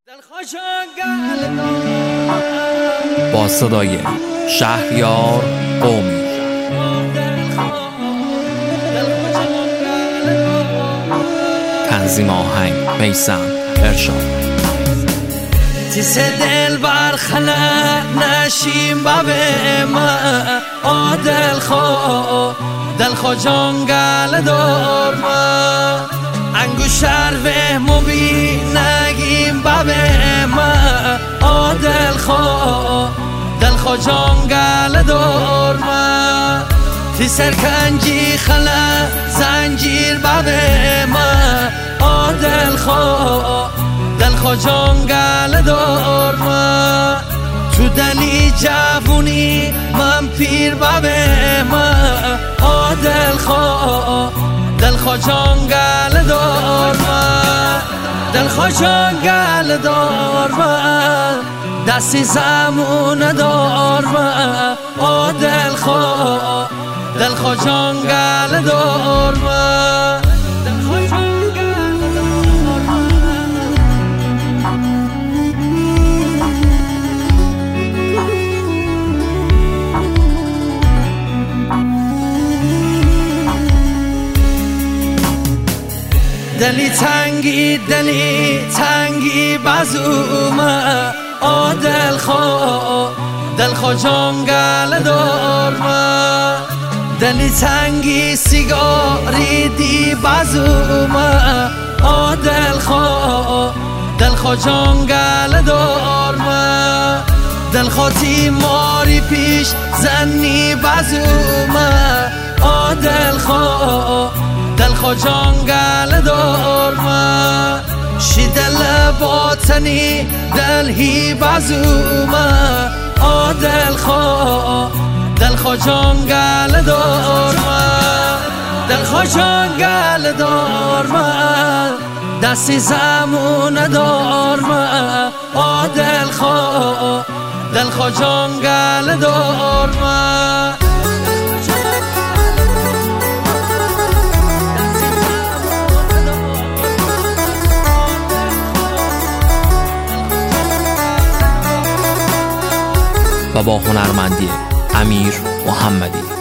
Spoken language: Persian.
با صدای شهریار قومی. تنظیم آهنگ میثم ارشاد. تیس دل بر خلق نشیم بابه ما دل خو جنگل دور ما انگوشر و مبی نگیم بابه ما دل خو جنگل دور ما تی سرکنجی خلق زنجیر بابه ما دل خو جنگل دور ما تو دلی جوونی من پیر بابه ما دل خو جنگل دور ما دل خو جنگل دور ما دستی زمون دور ما دل خو جنگل دور ما دلی تنگی بازوما دل خو جنگل دور ما دلی تنگی سیگاری دی بازوما دل خو جنگل دور ما دل خو تیماری پیش زنی بازوما دل خو جنگل دور ما شی دل باطنی دل هی بازوما دل خو جنگل دور ما دل خو جنگل دور ما دستی زمون دور ما دل خو جنگل دور ما و با هنرمندی امیر محمدی.